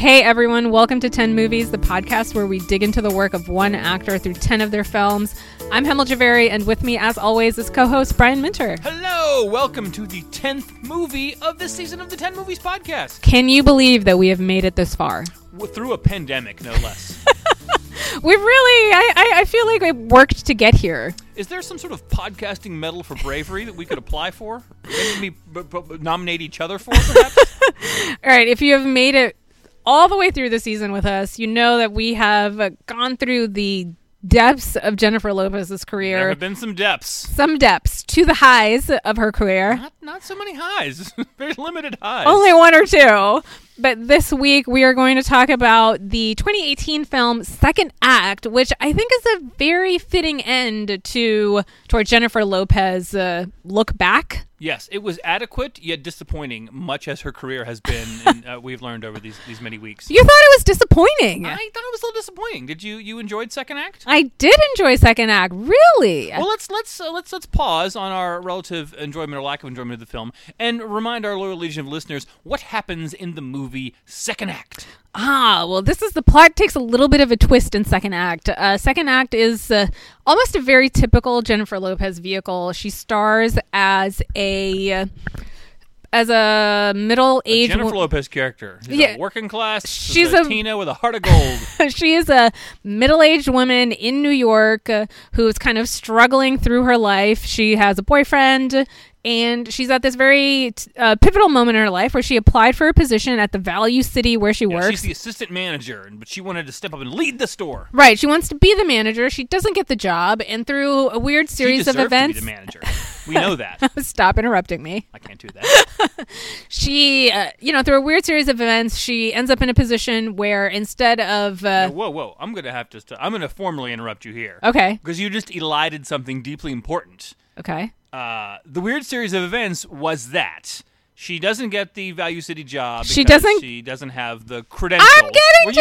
Hey everyone, welcome to 10 Movies, the podcast where we dig into the work of one actor through 10 of their films. I'm Hemel Javeri, and with me, as always, is co-host Brian Minter. Hello! Welcome to the 10th movie of this season of the 10 Movies podcast. Can you believe that we have made it this far? Through a pandemic, no less. We've really, I feel like we worked to get here. Is there some sort of podcasting medal for bravery that we could apply for? Maybe nominate each other for, perhaps? All right, if you have made it all the way through the season with us, you know that we have gone through the depths of Jennifer Lopez's career. There have been some depths. Some depths to the highs of her career. Not so many highs. Very limited highs. Only one or two. But this week we are going to talk about the 2018 film Second Act, which I think is a very fitting end to our Jennifer Lopez look back. Yes, it was adequate yet disappointing, much as her career has been, and we've learned over these many weeks. You thought it was disappointing. I thought it was a little disappointing. Did you enjoyed Second Act? I did enjoy Second Act, really. Well, let's pause on our relative enjoyment or lack of enjoyment of the film and remind our loyal legion of listeners what happens in the movie Second Act. Well, the plot takes a little bit of a twist in Second Act. Second Act is almost a very typical Jennifer Lopez vehicle. She stars as a middle-aged Jennifer Lopez character. She's a working class. She's a Tina with a heart of gold. She is a middle-aged woman in New York who's kind of struggling through her life. She has a boyfriend, and she's at this very pivotal moment in her life where she applied for a position at the Value City where she works. She's the assistant manager, but she wanted to step up and lead the store. Right. She wants to be the manager. She doesn't get the job, and through a weird series of events... to be the manager. We know that. Stop interrupting me. I can't do that. She, through a weird series of events, she ends up in a position where instead of... Whoa. I'm going to formally interrupt you here. Okay. Because you just elided something deeply important. Okay. The weird series of events was that she doesn't get the Value City job because she doesn't have the credentials. I'm getting to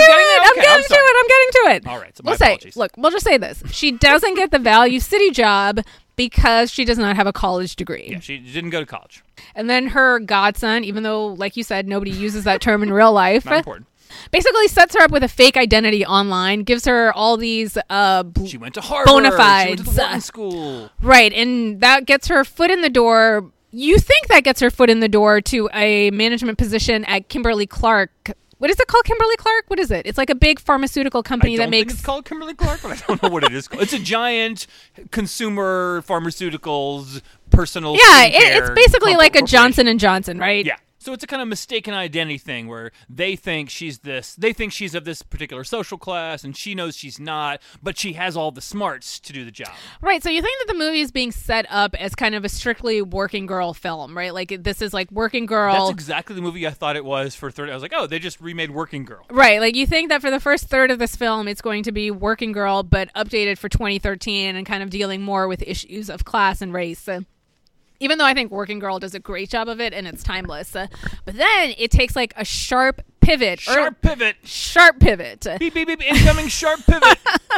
it. All right, so my apologies. We'll just say this. She doesn't get the Value City job because she does not have a college degree. Yeah, she didn't go to college. And then her godson, even though, like you said, nobody uses that term in real life. Not important. Basically sets her up with a fake identity online, gives her all these she went to Harvard, bona fides. She went to the Wharton School. Right, and that gets her foot in the door. You think that gets her foot in the door to a management position at Kimberly-Clark. What is it called, Kimberly-Clark? What is it? It's like a big pharmaceutical company that makes... I don't think it's called Kimberly-Clark, but I don't know what it is called. It's a giant consumer pharmaceuticals personal it's basically like a Johnson & Johnson, right? Yeah. So it's a kind of mistaken identity thing where they think she's of this particular social class, and she knows she's not, but she has all the smarts to do the job. Right, so you think that the movie is being set up as kind of a strictly working girl film, right? Like, this is like Working Girl. That's exactly the movie I thought it was for 30. I was like, oh, they just remade Working Girl. Right, like you think that for the first third of this film, it's going to be Working Girl, but updated for 2013 and kind of dealing more with issues of class and race. Even though I think Working Girl does a great job of it and it's timeless. But then it takes like a sharp pivot. Sharp pivot. Beep, beep, beep. Incoming sharp pivot.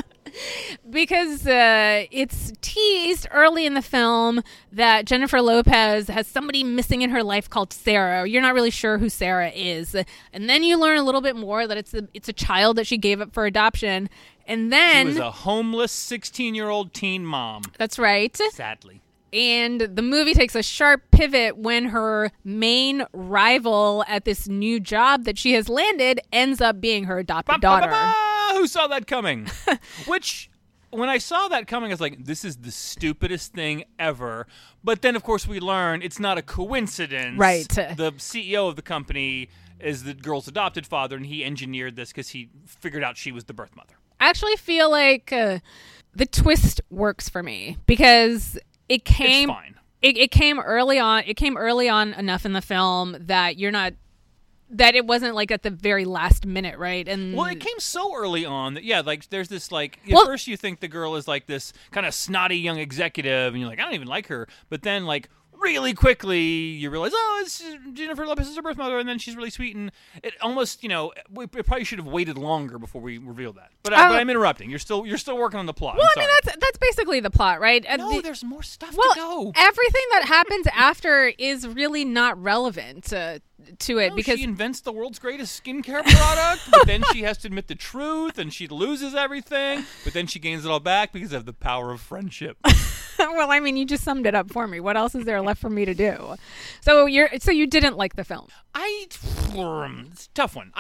Because it's teased early in the film that Jennifer Lopez has somebody missing in her life called Sarah. You're not really sure who Sarah is. And then you learn a little bit more that it's a child that she gave up for adoption. And then... She was a homeless 16-year-old teen mom. That's right. Sadly. And the movie takes a sharp pivot when her main rival at this new job that she has landed ends up being her adopted daughter. Who saw that coming? Which, when I saw that coming, I was like, this is the stupidest thing ever. But then, of course, we learn it's not a coincidence. Right. The CEO of the company is the girl's adopted father, and he engineered this because he figured out she was the birth mother. I actually feel like the twist works for me because... It's fine. It came early on. It came early on enough in the film that that it wasn't like at the very last minute, right? And it came so early on that like there's this like at first you think the girl is like this kind of snotty young executive, and you're like, I don't even like her, but then like really quickly you realize, oh, it's Jennifer Lopez' her birth mother, and then she's really sweet, and it almost, we probably should have waited longer before we revealed that. But I'm interrupting. You're still working on the plot. Well, I mean, that's basically the plot, right? No, there's more stuff to go. Everything that happens after is really not relevant to it, because she invents the world's greatest skincare product, but then she has to admit the truth, and she loses everything, but then she gains it all back because of the power of friendship. Well, I mean, you just summed it up for me. What else is there left for me to do? So you didn't like the film? It's a tough one.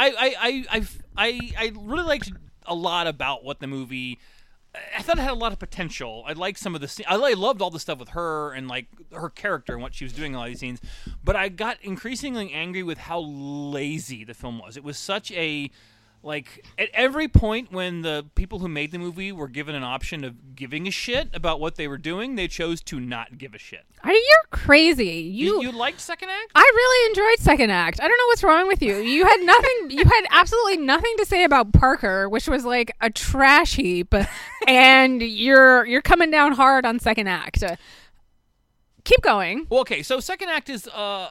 I really liked a lot about what the movie. I thought it had a lot of potential. I liked some of the. I loved all the stuff with her and like her character and what she was doing in all these scenes. But I got increasingly angry with how lazy the film was. It was such a. Like, at every point when the people who made the movie were given an option of giving a shit about what they were doing, they chose to not give a shit. You're crazy. You liked Second Act? I really enjoyed Second Act. I don't know what's wrong with you. You had nothing. You had absolutely nothing to say about Parker, which was like a trash heap, and you're coming down hard on Second Act. Keep going. Well, okay, so Second Act is,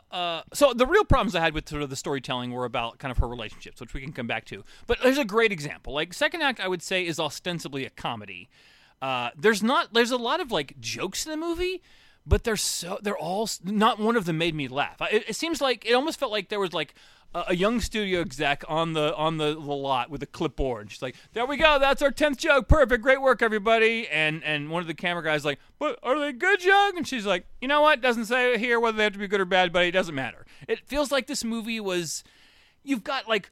so the real problems I had with sort of the storytelling were about kind of her relationships, which we can come back to. But there's a great example. Like, Second Act, I would say, is ostensibly a comedy. There's a lot of, like, jokes in the movie, but they're all, not one of them made me laugh. It seems like, it almost felt like there was, like, a young studio exec on the lot with a clipboard. She's like, there we go, that's our 10th joke, perfect, great work, everybody. And one of the camera guys like, but are they good jokes? And she's like, you know what, doesn't say here whether they have to be good or bad, but it doesn't matter. It feels like this movie was, you've got a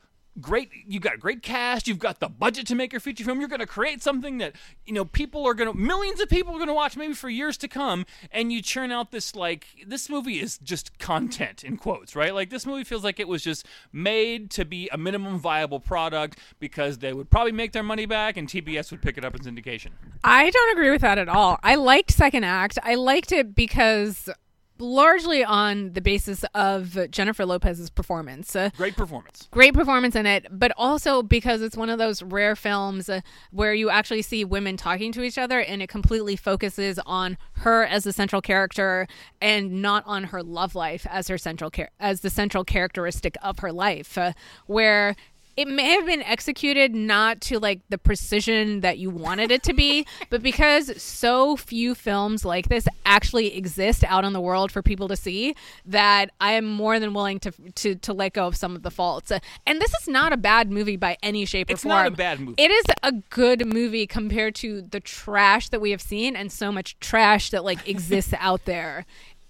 great cast, you've got the budget to make your feature film, you're going to create something that, millions of people are going to watch maybe for years to come, and you churn out this movie is just content, in quotes, right? Like, this movie feels like it was just made to be a minimum viable product because they would probably make their money back and TBS would pick it up in syndication. I don't agree with that at all. I liked Second Act. I liked it because largely on the basis of Jennifer Lopez's performance. Great performance in it, but also because it's one of those rare films where you actually see women talking to each other, and it completely focuses on her as the central character and not on her love life as the central characteristic of her life, where it may have been executed not to like the precision that you wanted it to be, but because so few films like this actually exist out in the world for people to see, that I am more than willing to let go of some of the faults. And this is not a bad movie by any shape or form. It's not a bad movie. It is a good movie compared to the trash that we have seen, and so much trash that like exists out there.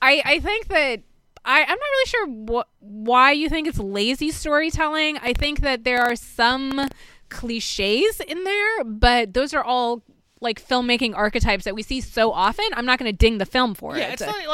I think that I'm not really sure why you think it's lazy storytelling. I think that there are some cliches in there, but those are all like filmmaking archetypes that we see so often. I'm not going to ding the film for it. Yeah, it's not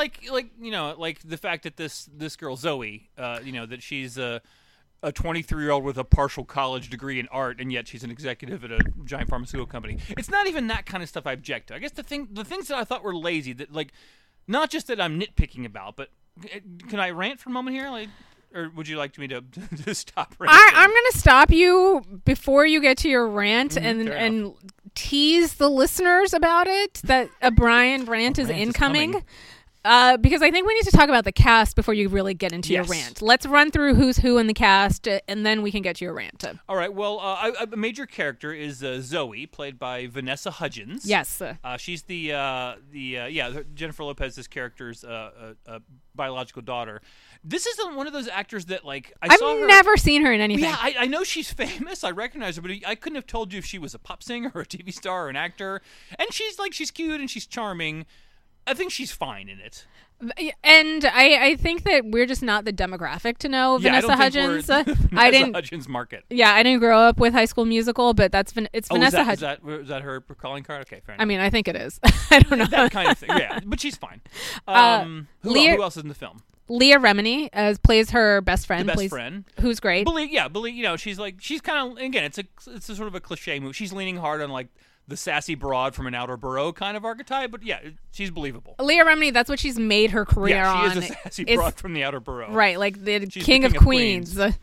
like the fact that this girl Zoe, that she's a 23-year-old with a partial college degree in art, and yet she's an executive at a giant pharmaceutical company. It's not even that kind of stuff I object to. I guess the things that I thought were lazy, that like, not just that I'm nitpicking about, but can I rant for a moment here? Or would you like me to stop ranting? I'm going to stop you before you get to your rant and tease the listeners about it, that a Brian rant is incoming. Because I think we need to talk about the cast before you really get into your rant. Let's run through who's who in the cast, and then we can get to your rant. All right. Well, a major character is Zoe, played by Vanessa Hudgens. Yes. She's Jennifer Lopez's character's biological daughter. This isn't one of those actors that, like, I've never seen her in anything. Yeah, I know she's famous. I recognize her, but I couldn't have told you if she was a pop singer or a TV star or an actor. And she's cute and she's charming. I think she's fine in it. And I think that we're just not the demographic to know Vanessa Hudgens. I didn't Hudgens market. Yeah, I didn't grow up with High School Musical, but it's Vanessa Hudgens. Is that her calling card? Okay, fair enough. I mean, I think it is. I don't know. That kind of thing. Yeah, but she's fine. Who else is in the film? Leah Remini plays her best friend. Who's great. She's kind of, again, it's a sort of a cliche movie. She's leaning hard on like the sassy broad from an outer borough kind of archetype, but yeah, she's believable. Leah Remini, that's what she's made her career on. Yeah, she is a sassy broad from the outer borough. Right, like the king of Queens.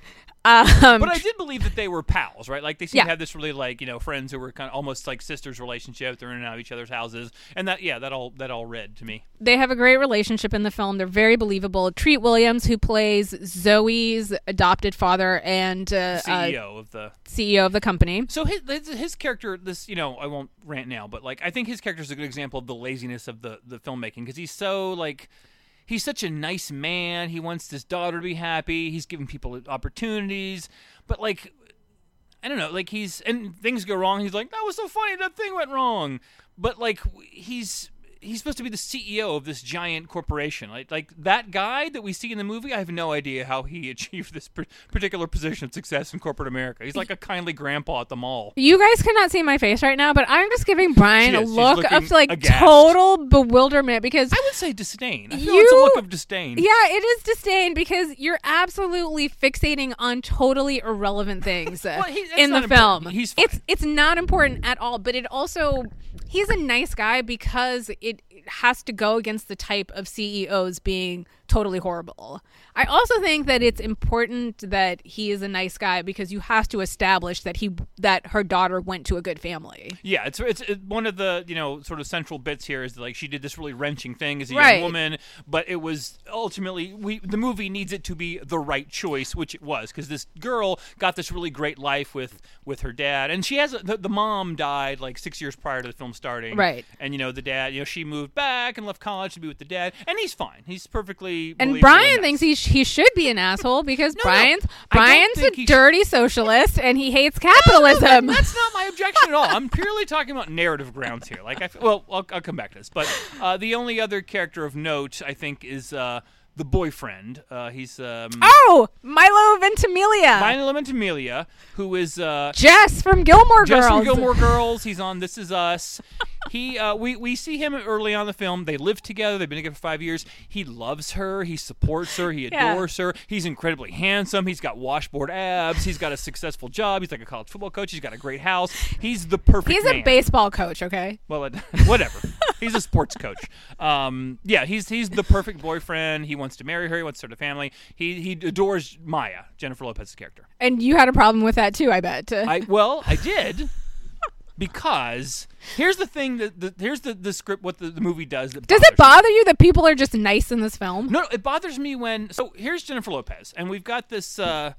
But I did believe that they were pals, right? Like they seem Yeah. to have this really like friends who were kind of almost like sisters relationship. They're in and out of each other's houses, and that all read to me. They have a great relationship in the film. They're very believable. Treat Williams, who plays Zoe's adopted father and CEO CEO of the company. So his character, I won't rant now, but like I think his character is a good example of the laziness of the filmmaking because he's so like. He's such a nice man. He wants his daughter to be happy. He's giving people opportunities. But, like, I don't know. Like, and things go wrong. He's like, that was so funny. That thing went wrong. But, like, he's supposed to be the CEO of this giant corporation. Like that guy that we see in the movie, I have no idea how he achieved this particular position of success in corporate America. He's like a kindly grandpa at the mall. You guys cannot see my face right now, but I'm just giving Brian a look of like aghast. Total bewilderment because I would say disdain. I feel it's a look of disdain. Yeah, it is disdain because you're absolutely fixating on totally irrelevant things in the film. He's fine. It's not important at all, but it also he's a nice guy because it has to go against the type of CEOs being totally horrible. I also think that it's important that he is a nice guy because you have to establish that her daughter went to a good family. Yeah, it's one of the sort of central bits here is that, like she did this really wrenching thing as a young woman, but it was ultimately the movie needs it to be the right choice, which it was because this girl got this really great life with her dad, and she has the mom died like 6 years prior to the film starting, right? And the dad, she moved back and left college to be with the dad, and he's fine. He's perfectly. And Brian thinks he should be an asshole because Brian's a dirty socialist and he hates capitalism. No, that's not my objection at all. I'm purely talking about narrative grounds here. Like, I'll come back to this, but the only other character of note I think is the boyfriend. He's Milo Ventimiglia. Milo Ventimiglia, who is Jess from Gilmore Girls. Jess from Gilmore Girls. He's on This Is Us. We see him early on in the film. They live together. They've been together for 5 years. He loves her. He supports her. He adores her. He's incredibly handsome. He's got washboard abs. He's got a successful job. He's like a college football coach. He's got a great house. He's the perfect man. He's a baseball coach, okay? Well, whatever. He's a sports coach. He's the perfect boyfriend. He wants to marry her. He wants to start a family. He adores Maya, Jennifer Lopez's character. And you had a problem with that too, I bet. I did. Because here's the thing here's the script, what the movie does. Does it bother you that people are just nice in this film? No, it bothers me so here's Jennifer Lopez, and we've got this. The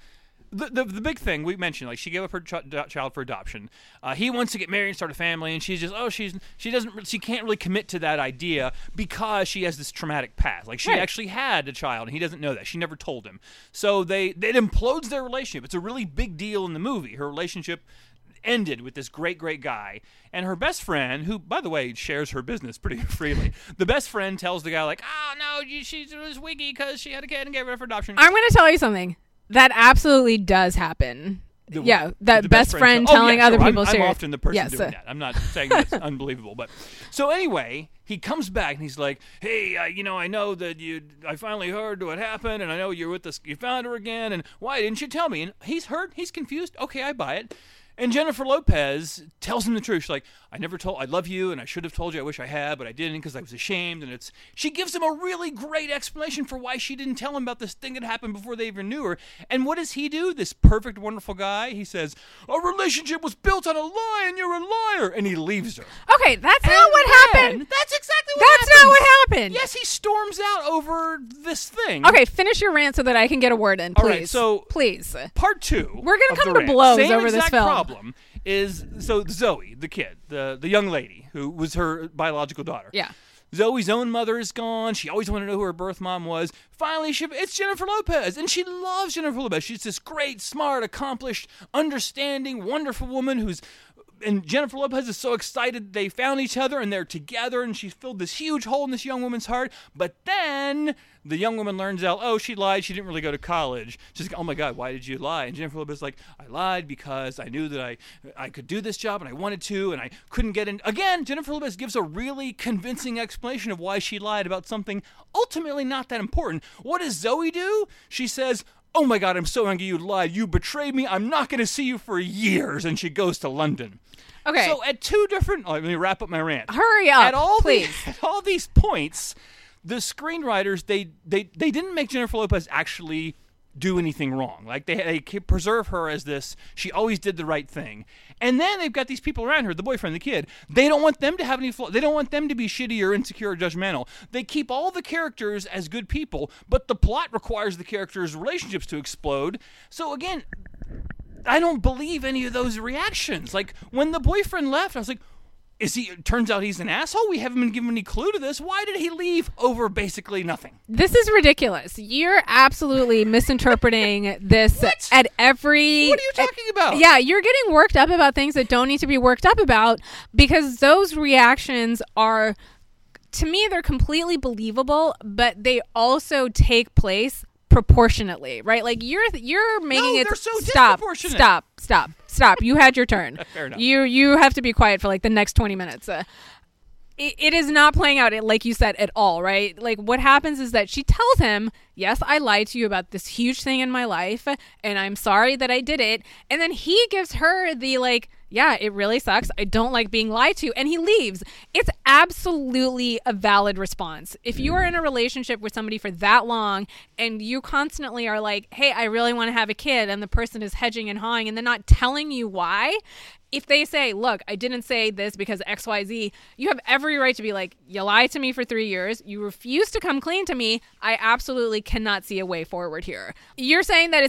big thing we mentioned, like she gave up her child for adoption. He wants to get married and start a family, and she's just she can't really commit to that idea because she has this traumatic past. Like she actually had a child, and he doesn't know that. She never told him. So it implodes their relationship. It's a really big deal in the movie. Her relationship ended with this great guy, and her best friend, who by the way shares her business pretty freely, the best friend tells the guy like, no, she was wiggy because she had a kid and gave her up for adoption. I'm going to tell you something that absolutely does happen. The best friend telling other people. I'm often the person doing that. I'm not saying that's unbelievable, but so anyway, he comes back and he's like, "Hey, I know that I finally heard what happened, and I know you're with this. You found her again, and why didn't you tell me?" And he's hurt. He's confused. Okay, I buy it. And Jennifer Lopez tells him the truth. She's like, I love you, and I should have told you. I wish I had, but I didn't because I was ashamed. And she gives him a really great explanation for why she didn't tell him about this thing that happened before they even knew her. And what does he do? This perfect, wonderful guy. He says, "Our relationship was built on a lie, and you're a liar." And he leaves her. Okay, that's not what happened. That's exactly what happened. That's not what happened. Yes, he storms out over this thing. Okay, finish your rant so that I can get a word in, please. All right, so please. Part 2. We're going to come to blows over this film. Problem is Zoe, the kid, the young lady who was her biological daughter. Yeah. Zoe's own mother is gone. She always wanted to know who her birth mom was. Finally, it's Jennifer Lopez, and she loves Jennifer Lopez. She's this great, smart, accomplished, understanding, wonderful woman and Jennifer Lopez is so excited they found each other and they're together, and she's filled this huge hole in this young woman's heart. But then the young woman learns out, she lied. She didn't really go to college. She's like, "Oh my God, why did you lie?" And Jennifer Lopez is like, "I lied because I knew that I could do this job and I wanted to, and I couldn't get in." Again, Jennifer Lopez gives a really convincing explanation of why she lied about something ultimately not that important. What does Zoe do? She says, "Oh my God, I'm so angry you lied. You betrayed me. I'm not going to see you for years." And she goes to London. Okay. So at two different... let me wrap up my rant. Hurry up, please. At all these points, the screenwriters, they didn't make Jennifer Lopez actually do anything wrong. Like they preserve her as this, she always did the right thing. And then they've got these people around her, the boyfriend, the kid. They don't want them to have any flaws. They don't want them to be shitty or insecure or judgmental. They keep all the characters as good people, but the plot requires the characters' relationships to explode. So again, I don't believe any of those reactions. Like when the boyfriend left, I was like, turns out he's an asshole? We haven't been given any clue to this. Why did he leave over basically nothing? This is ridiculous. You're absolutely misinterpreting this at every... What are you talking about? Yeah, you're getting worked up about things that don't need to be worked up about, because those reactions are, to me, they're completely believable, but they also take place proportionately, right? Like you're making it. They're so disproportionate. Stop. You had your turn. Fair enough. You have to be quiet for like the next 20 minutes. It is not playing out like you said at all, right? Like what happens is that she tells him, yes, I lied to you about this huge thing in my life, and I'm sorry that I did it. And then he gives her the like, yeah, it really sucks. I don't like being lied to. And he leaves. It's absolutely a valid response. If you are in a relationship with somebody for that long and you constantly are like, hey, I really want to have a kid, and the person is hedging and hawing and they're not telling you why, if they say, look, I didn't say this because XYZ, you have every right to be like, you lied to me for 3 years. You refuse to come clean to me. I absolutely cannot see a way forward here. You're saying that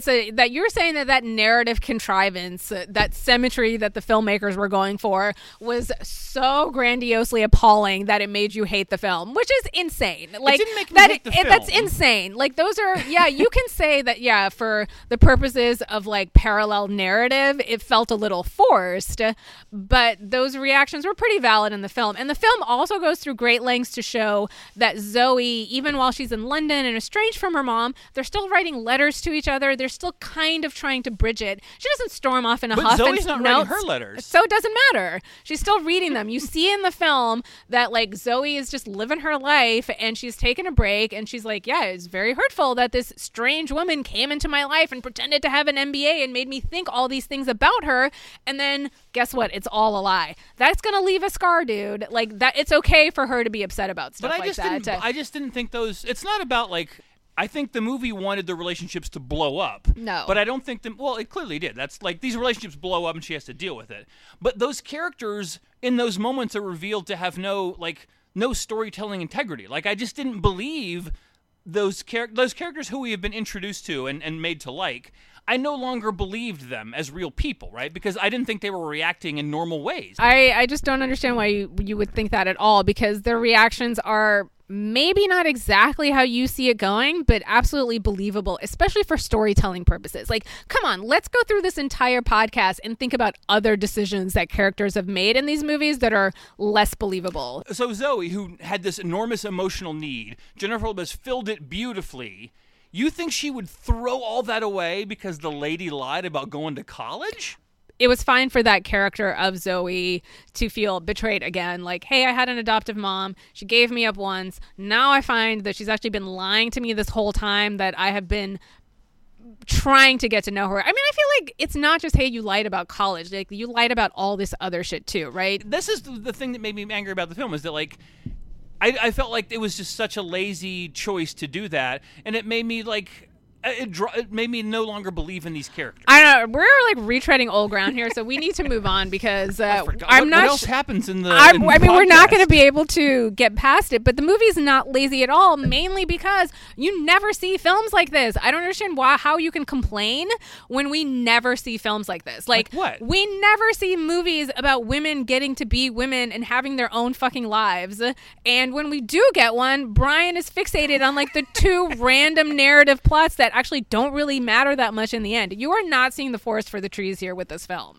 that narrative contrivance, that symmetry that the filmmakers were going for was so grandiosely appalling that it made you hate the film, which is insane. Like, it didn't make me hate the film. That's insane. Like those are, yeah, you can say that, yeah, for the purposes of like parallel narrative, it felt a little forced. But those reactions were pretty valid in the film. And the film also goes through great lengths to show that Zoe, even while she's in London and estranged from her mom, they're still writing letters to each other. They're still kind of trying to bridge it. She doesn't storm off in a huff. But Zoe's not writing her letters. So it doesn't matter. She's still reading them. You see in the film that like Zoe is just living her life and she's taking a break and she's like, yeah, it's very hurtful that this strange woman came into my life and pretended to have an MBA and made me think all these things about her. And then guess what? It's all a lie. That's going to leave a scar, dude. Like that, it's okay for her to be upset about stuff like that. I just didn't think those, it's not about like, I think the movie wanted the relationships to blow up. No. But I don't think well, it clearly did. That's like, these relationships blow up and she has to deal with it. But those characters in those moments are revealed to have no storytelling integrity. Like, I just didn't believe those characters who we have been introduced to and made to like. I no longer believed them as real people, right? Because I didn't think they were reacting in normal ways. I just don't understand why you would think that at all, because their reactions are maybe not exactly how you see it going, but absolutely believable, especially for storytelling purposes. Like, come on, let's go through this entire podcast and think about other decisions that characters have made in these movies that are less believable. So Zoe, who had this enormous emotional need, Jennifer Lopez filled it beautifully. You think she would throw all that away because the lady lied about going to college? It was fine for that character of Zoe to feel betrayed again. Like, hey, I had an adoptive mom. She gave me up once. Now I find that she's actually been lying to me this whole time, that I have been trying to get to know her. I mean, I feel like it's not just, hey, you lied about college. Like, you lied about all this other shit too, right? This is the thing that made me angry about the film, is that, like, I felt like it was just such a lazy choice to do that, and it made me, like, it made me no longer believe in these characters. I don't know. We're like retreading old ground here, so we need to move on because I'm not. What else happens in the? I mean, we're not going to be able to get past it. But the movie's not lazy at all, mainly because you never see films like this. I don't understand how you can complain when we never see films like this. Like what? We never see movies about women getting to be women and having their own fucking lives. And when we do get one, Brian is fixated on like the two random narrative plots that actually don't really matter that much in the end. You are not seeing the forest for the trees here with this film.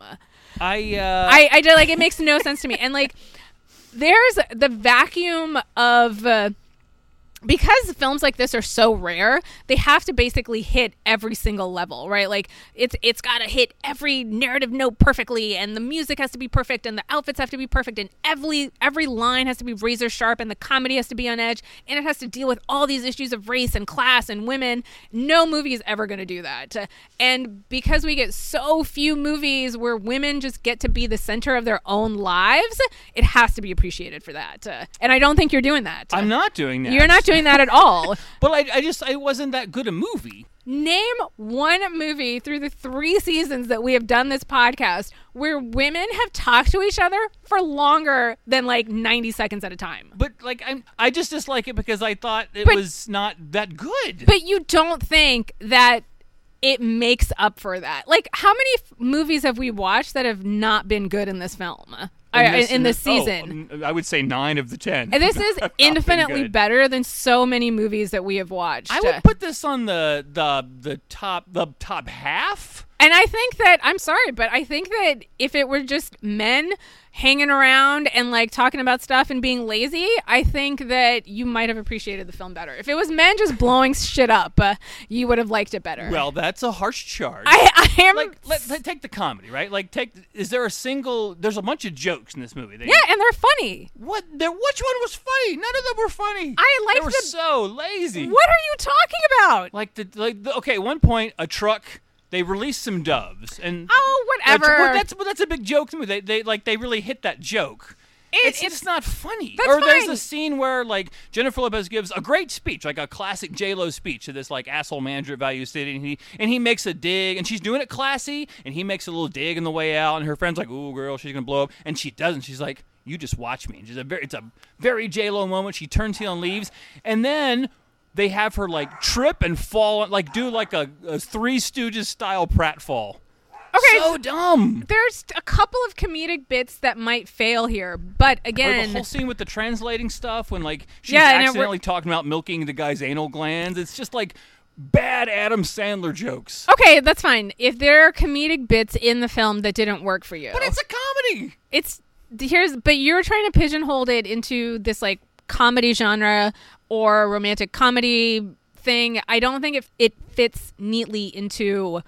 I did, like, it makes no sense to me. And like, there's the vacuum of because films like this are so rare, they have to basically hit every single level, right? Like, it's got to hit every narrative note perfectly, and the music has to be perfect, and the outfits have to be perfect, and every line has to be razor sharp, and the comedy has to be on edge, and it has to deal with all these issues of race and class and women. No movie is ever going to do that. And because we get so few movies where women just get to be the center of their own lives, it has to be appreciated for that. And I don't think you're doing that. I'm not doing that. You're not doing that at all. But I wasn't that good a movie. Name one movie through the 3 seasons that we have done this podcast where women have talked to each other for longer than like 90 seconds at a time. But like I just dislike it because I thought it was not that good. But you don't think that it makes up for that? Like, how many movies have we watched that have not been good in this film? In this season? I would say 9 of the 10. And this is infinitely better than so many movies that we have watched. I would put this on the top half. And I think that, I'm sorry, but I think that if it were just men hanging around and like talking about stuff and being lazy, I think that you might have appreciated the film better. If it was men just blowing shit up, you would have liked it better. Well, that's a harsh charge. I am like take the comedy, right? Like there's a bunch of jokes in this movie. Yeah, and they're funny. Which one was funny? None of them were funny. They were so lazy. What are you talking about? Okay, at one point a truck, they released some doves, and whatever. That's a big joke to me. They really hit that joke. It's not funny. That's or there's fine. a scene where like Jennifer Lopez gives a great speech, like a classic J-Lo speech to this like asshole manager at Value City, and he makes a dig, and she's doing it classy, and he makes a little dig on the way out, and her friend's like, "Ooh, girl, she's gonna blow up," and she doesn't. She's like, "You just watch me." And it's a very J-Lo moment. She turns heel and leaves, and then they have her like trip and fall, like do like a Three Stooges style pratfall. Okay, so dumb. There's a couple of comedic bits that might fail here, but again, or the whole scene with the translating stuff when like she's accidentally talking about milking the guy's anal glands. It's just like bad Adam Sandler jokes. Okay, that's fine. If there are comedic bits in the film that didn't work for you, but it's a comedy. But you're trying to pigeonhole it into this like comedy genre or romantic comedy thing. I don't think it fits neatly into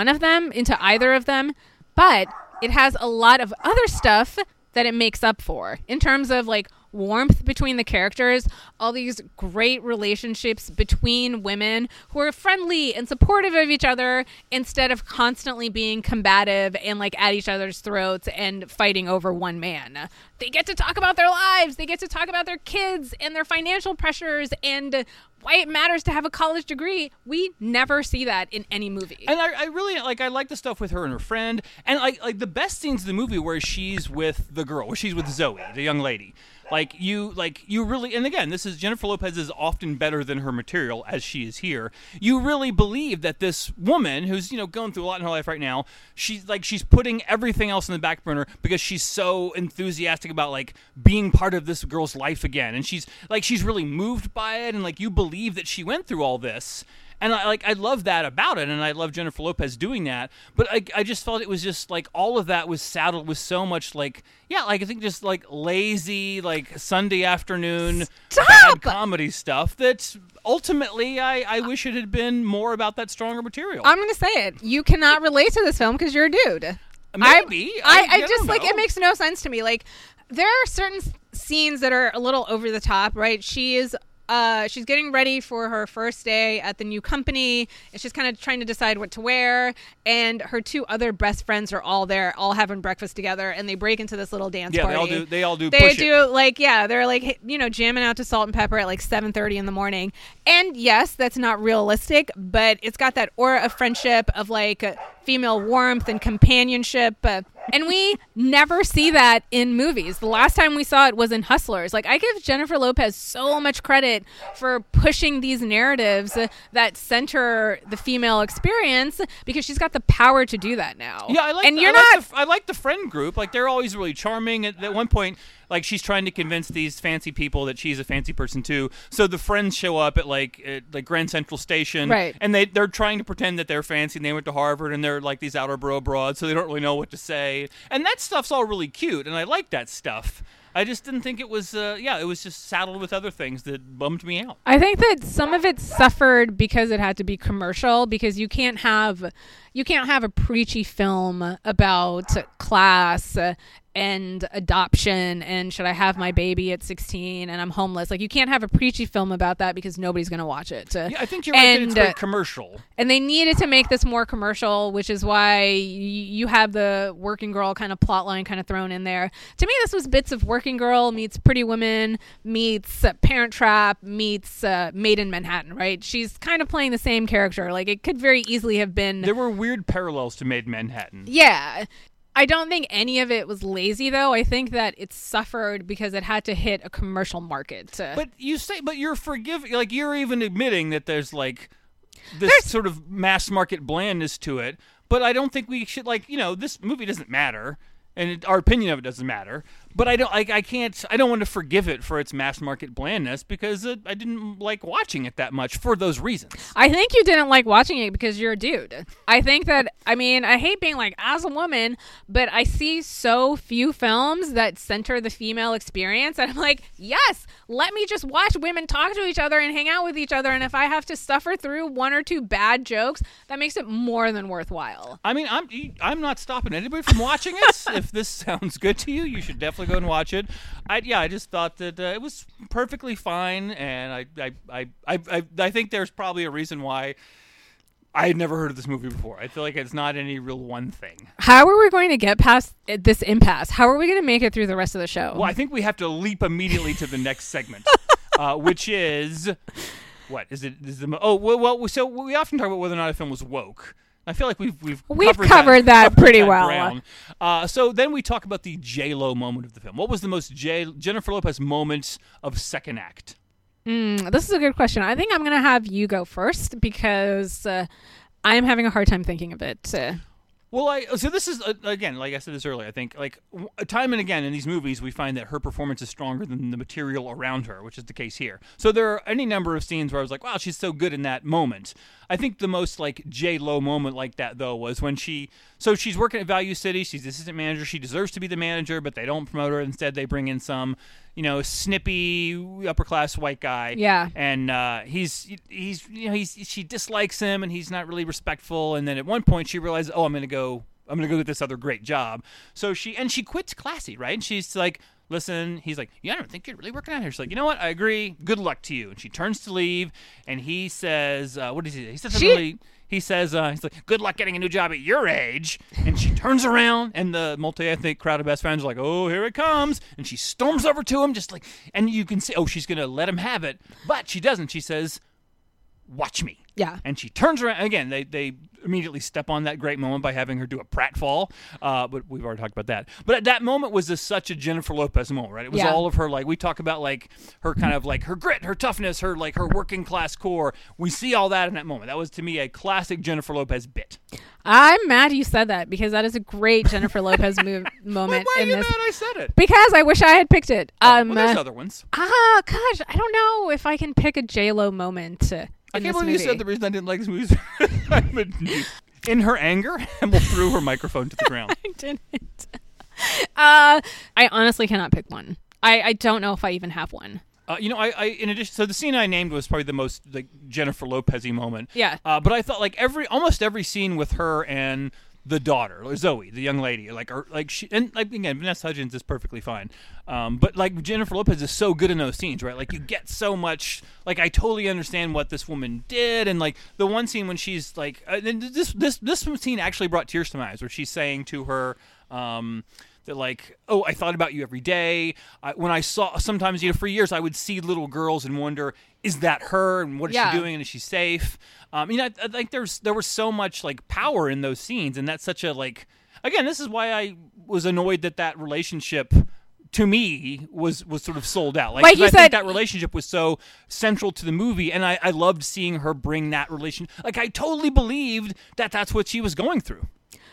either of them, but it has a lot of other stuff that it makes up for in terms of like warmth between the characters, all these great relationships between women who are friendly and supportive of each other instead of constantly being combative and like at each other's throats and fighting over one man. They get to talk about their lives, they get to talk about their kids and their financial pressures and why it matters to have a college degree. We never see that in any movie. And I really I like the stuff with her and her friend, and like the best scenes in the movie where she's with the girl, where she's with Zoe, the young lady. You really, and again, this is Jennifer Lopez is often better than her material as she is here. You really believe that this woman who's going through a lot in her life right now, she's putting everything else in the back burner because she's so enthusiastic about like being part of this girl's life again, and she's really moved by it, and like you believe that she went through all this. And I love that about it, and I love Jennifer Lopez doing that. But I just felt it was just like all of that was saddled with so much I think just like lazy like Sunday afternoon bad comedy stuff that ultimately I wish it had been more about that stronger material. I'm gonna say it. You cannot relate to this film because you're a dude. Maybe I just like it makes no sense to me. Like there are certain scenes that are a little over the top, right? She's getting ready for her first day at the new company, and she's kind of trying to decide what to wear, and her 2 other best friends are all there, all having breakfast together, and they break into this little dance party. They all do they're like jamming out to Salt and Pepper at like 7:30 in the morning. And yes, that's not realistic, but it's got that aura of friendship, of like female warmth and companionship, and we never see that in movies. The last time we saw it was in Hustlers. Like I give Jennifer Lopez so much credit for pushing these narratives that center the female experience because she's got the power to do that now. Yeah, I like the friend group. Like they're always really charming. At one point, like she's trying to convince these fancy people that she's a fancy person too. So the friends show up at like Grand Central Station, right? And they're trying to pretend that they're fancy and they went to Harvard and they're like these outer borough broads, so they don't really know what to say. And that stuff's all really cute, and I like that stuff. I just didn't think it was, it was just saddled with other things that bummed me out. I think that some of it suffered because it had to be commercial, because you can't have a preachy film about class and adoption and should I have my baby at 16 and I'm homeless. Like, you can't have a preachy film about that because nobody's going to watch it. Yeah, I think you're right that it's very commercial. And they needed to make this more commercial, which is why you have the Working Girl kind of plot line kind of thrown in there. To me, this was bits of Working Girl meets Pretty Woman meets Parent Trap meets Made in Manhattan, right? She's kind of playing the same character. Like, it could very easily have been... There were weird parallels to Made in Manhattan. Yeah. I don't think any of it was lazy, though. I think that it suffered because it had to hit a commercial market. But you're forgiving, like, you're even admitting that there's like this sort of mass market blandness to it. But I don't think we should, like, this movie doesn't matter, and our opinion of it doesn't matter. But I don't want to forgive it for its mass market blandness because I didn't like watching it that much for those reasons. I think you didn't like watching it because you're a dude. I think that, I hate being like, as a woman, but I see so few films that center the female experience. And I'm like, yes, let me just watch women talk to each other and hang out with each other. And if I have to suffer through one or two bad jokes, that makes it more than worthwhile. I'm not stopping anybody from watching it. If this sounds good to you, you should definitely go and watch it. I just thought that it was perfectly fine, and I think there's probably a reason why I had never heard of this movie before. I feel like it's not any real one thing. How are we going to get past this impasse? How are we going to make it through the rest of the show? Well, I think we have to leap immediately to the next segment, which is what is it? So we often talk about whether or not a film was woke. I feel like we've covered that pretty well. So then we talk about the J-Lo moment of the film. What was the most Jennifer Lopez moment of second act? This is a good question. I think I'm going to have you go first because I am having a hard time thinking of it. Well, so this is, again, like I said this earlier, I think, like, time and again in these movies, we find that her performance is stronger than the material around her, which is the case here. So there are any number of scenes where I was like, wow, she's so good in that moment. I think the most, like, J-Lo moment like that, though, was when she's working at Value City, she's the assistant manager, she deserves to be the manager, but they don't promote her. Instead, they bring in some, snippy, upper-class white guy. Yeah. And she dislikes him, and he's not really respectful, and then at one point she realizes, I'm going to go get this other great job. So she quits Classy, right? And she's like, listen, he's like, I don't think you're really working out here. She's like, you know what? I agree. Good luck to you. And she turns to leave, and he says, what does he say? He says he's like, good luck getting a new job at your age. And she turns around, and the multi-ethnic crowd of best friends are like, oh, here it comes. And she storms over to him, just like, and you can see, she's going to let him have it. But she doesn't. She says, watch me. Yeah. And she turns around. Again, they immediately step on that great moment by having her do a pratfall. But we've already talked about that. But that moment was just such a Jennifer Lopez moment, right? It was all of her, like, we talk about, like, her kind of, like, her grit, her toughness, her working class core. We see all that in that moment. That was, to me, a classic Jennifer Lopez bit. I'm mad you said that because that is a great Jennifer Lopez moment. Why are you mad I said it? Because I wish I had picked it. Well, there's other ones. Gosh, I don't know if I can pick a J-Lo moment. I can't believe you said the reason I didn't like this movie is in her anger, Hamill threw her microphone to the ground. I didn't. I honestly cannot pick one. I don't know if I even have one. In addition, so the scene I named was probably the most like Jennifer Lopez-y moment. Yeah. But I thought like almost every scene with her and the daughter, Zoe, the young lady, again, Vanessa Hudgens is perfectly fine. But like Jennifer Lopez is so good in those scenes, right? Like you get so much, like I totally understand what this woman did. And like the one scene when she's like, this scene actually brought tears to my eyes where she's saying to her, that like, I thought about you every day. When I saw, sometimes, for years I would see little girls and wonder, is that her? And what is she doing? And is she safe? I think there was so much like power in those scenes. And that's such a like, again, this is why I was annoyed that relationship to me was sort of sold out. Like I think that relationship was so central to the movie. And I loved seeing her bring that relation. Like I totally believed that that's what she was going through.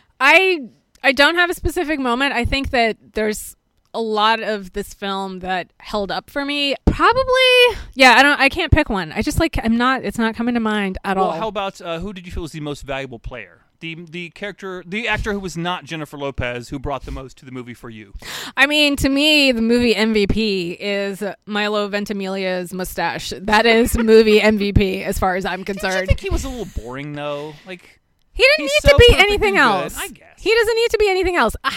I don't have a specific moment. I think that there's a lot of this film that held up for me. Probably, I can't pick one. I just it's not coming to mind at all. Well, how about, who did you feel was the most valuable player? The actor who was not Jennifer Lopez, who brought the most to the movie for you? I mean, to me, the movie MVP is Milo Ventimiglia's mustache. That is movie MVP as far as I'm concerned. Did you think he was a little boring, though? Like... He didn't need to be anything else. I guess. He doesn't need to be anything else.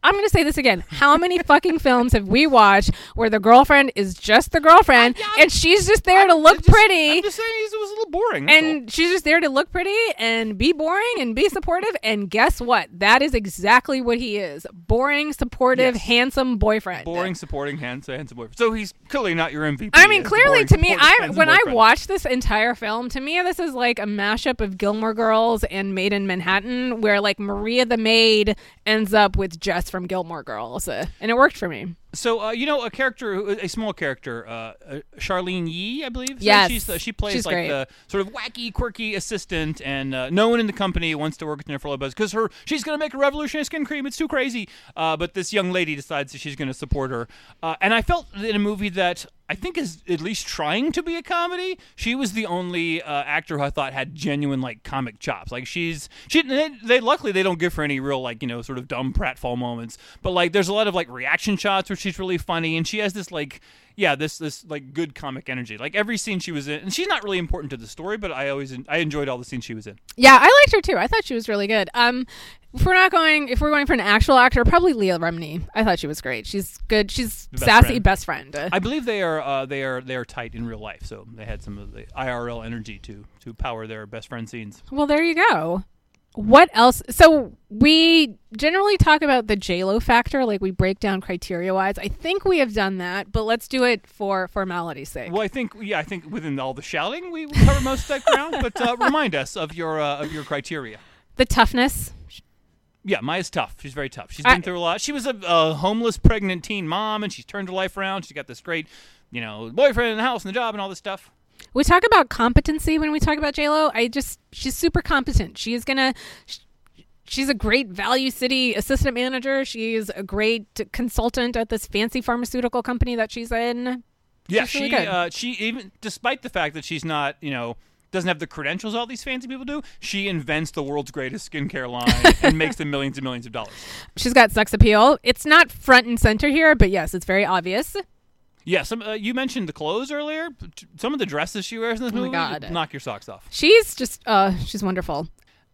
I'm going to say this again. How many fucking films have we watched where the girlfriend is just the girlfriend and she's just there to look pretty? I'm just saying it was a little boring. And she's just there to look pretty and be boring and be supportive. And guess what? That is exactly what he is. Boring, supportive, handsome boyfriend. Boring, supporting, handsome boyfriend. So he's clearly not your MVP. I mean, clearly boring, to me, when I boyfriend. watched this entire film, to me, this is like a mashup of Gilmore Girls and Maid in Manhattan, where like Maria the maid ends up with Jess from Gilmore Girls. And it worked for me. So, a character, a small character, Charlene Yee, I believe. So yes. She plays she's like great. the sort of wacky, quirky assistant, and no one in the company wants to work with Jennifer Lopez because she's going to make a revolutionary skin cream. It's too crazy. But this young lady decides that she's going to support her. And I felt in a movie that I think is at least trying to be a comedy, she was the only actor who I thought had genuine like comic chops. Like they luckily they don't give her any real like sort of dumb pratfall moments, but like there's a lot of like reaction shots where she's really funny, and she has this like this like good comic energy. Like every scene she was in, and she's not really important to the story, but I enjoyed all the scenes she was in. Yeah, I liked her too. I thought she was really good. If we're going for an actual actor, probably Leah Remini. I thought she was great. She's good. She's sassy best friend. I believe they are tight in real life, so they had some of the IRL energy to power their best friend scenes. Well, there you go. What else? So we generally talk about the JLo factor, like we break down criteria-wise. I think we have done that, but let's do it for formality's sake. Well, I think within all the shouting, we cover most of that ground. But remind us of your criteria. The toughness. Yeah, Maya's tough. She's very tough. She's been through a lot. She was a homeless pregnant teen mom, and she's turned her life around. She's got this great, boyfriend in the house and the job and all this stuff. We talk about competency when we talk about JLo. She's super competent. She's a great Value City assistant manager. She's a great consultant at this fancy pharmaceutical company that she's in. Yeah, she's really good. She even despite the fact that she's not, doesn't have the credentials all these fancy people do, she invents the world's greatest skincare line and makes them millions and millions of dollars. She's got sex appeal. It's not front and center here, but yes, it's very obvious. Yeah, you mentioned the clothes earlier. Some of the dresses she wears in this movie, God. knock your socks off. She's just, she's wonderful.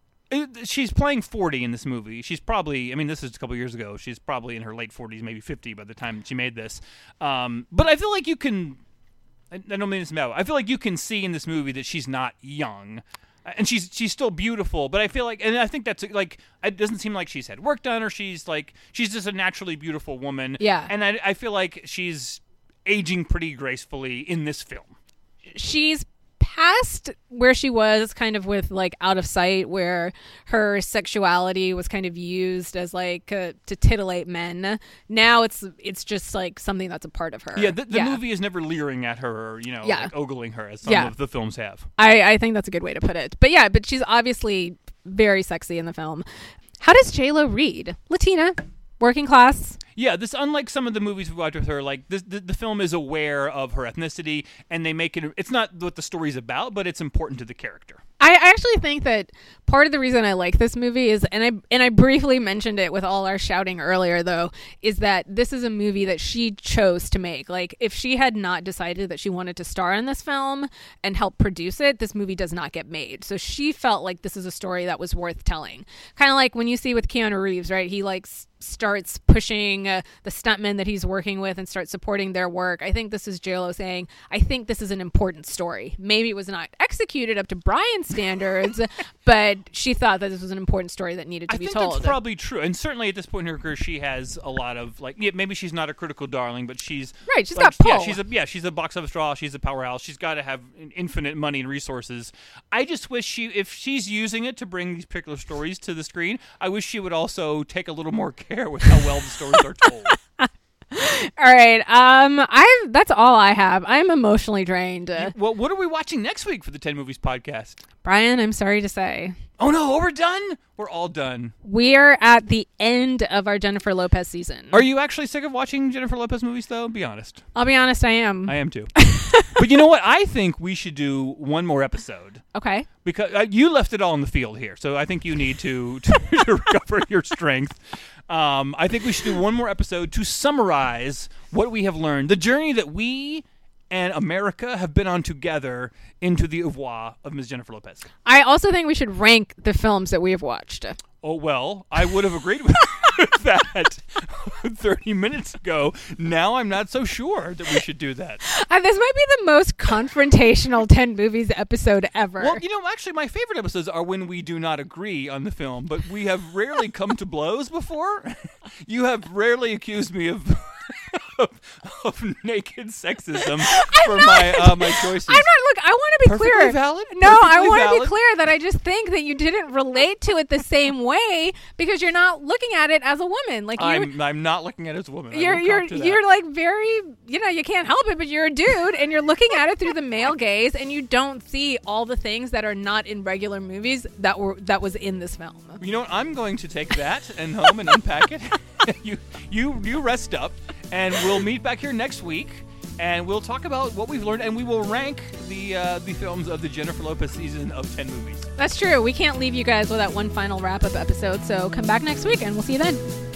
She's playing 40 in this movie. She's probably, this is a couple years ago. She's probably in her late 40s, maybe 50 by the time she made this. But I feel like you can, I don't mean this about. I feel like you can see in this movie that she's not young. And she's still beautiful, but I feel like, and I think that's like, it doesn't seem like she's had work done, or she's just a naturally beautiful woman. Yeah. And I feel like she's aging pretty gracefully in this film. She's past where she was kind of with like Out of Sight, where her sexuality was kind of used as like to titillate men. Now it's just like something that's a part of her. Yeah, the movie is never leering at her or, like ogling her as some of the films have. I think that's a good way to put it. But she's obviously very sexy in the film. How does JLo read? Latina, working class. Yeah, this unlike some of the movies we watched with her, like the film is aware of her ethnicity, and they make it. It's not what the story's about, but it's important to the character. I actually think that part of the reason I like this movie is, and I briefly mentioned it with all our shouting earlier, though, is that this is a movie that she chose to make. Like, if she had not decided that she wanted to star in this film and help produce it, this movie does not get made. So she felt like this is a story that was worth telling. Kind of like when you see with Keanu Reeves, right? He starts pushing the stuntmen that he's working with and starts supporting their work. I think this is JLo saying, I think this is an important story. Maybe it was not executed up to Brian's standards, but she thought that this was an important story that needed to be told. I think that's probably true. And certainly at this point in her career, she has a lot of, maybe she's not a critical darling, but she's... Right, she's got pull. She's a box office draw. She's a powerhouse. She's got to have infinite money and resources. I just wish if she's using it to bring these particular stories to the screen, I wish she would also take a little more care with how well the stories are told. All right. That's all I have. I'm emotionally drained. Well, what are we watching next week for the 10 Movies podcast? Brian, I'm sorry to say. Oh no, we're done? We're all done. We're at the end of our Jennifer Lopez season. Are you actually sick of watching Jennifer Lopez movies, though? Be honest. I'll be honest, I am. I am too. But you know what? I think we should do one more episode. Okay. Because you left it all in the field here, so I think you need to recover your strength. I think we should do one more episode to summarize what we have learned, the journey that we and America have been on together into the oeuvre of Ms. Jennifer Lopez. I also think we should rank the films that we have watched. Oh, well, I would have agreed with that. 30 minutes ago. Now I'm not so sure that we should do that. This might be the most confrontational 10 movies episode ever. Well, actually, my favorite episodes are when we do not agree on the film, but we have rarely come to blows before. You have rarely accused me of naked sexism for my choices. I'm not. Look, I want to be Perfectly clear. valid. No, I Perfectly want to be valid. clear that I just think that you didn't relate to it the same way because you're not looking at it as a woman. Like I'm not looking at it as a woman. you're like very, you can't help it, but you're a dude and you're looking at it through the male gaze and you don't see all the things that are not in regular movies that was in this film. You know what? I'm going to take that and home and unpack it. You rest up, and we'll meet back here next week, and we'll talk about what we've learned, and we will rank the films of the Jennifer Lopez season of 10 movies. That's true. We can't leave you guys without one final wrap-up episode, so come back next week and we'll see you then.